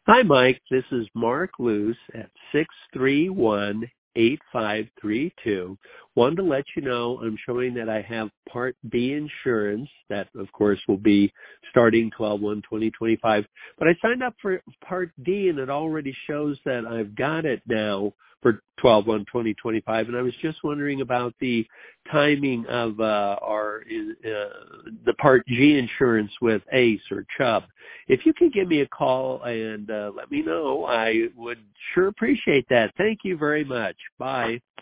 Hi, Mike. This is Mark Luce at 631-8532. Wanted to let you know I'm showing that I have Part B insurance. That, of course, will be starting 12/1/2025. But I signed up for Part D, and it already shows that I've got it now for 12/1/2025. And I was just wondering about the timing of the Part G insurance with ACE or Chubb. If you could give me a call and let me know, I would sure appreciate that. Thank you very much. Bye.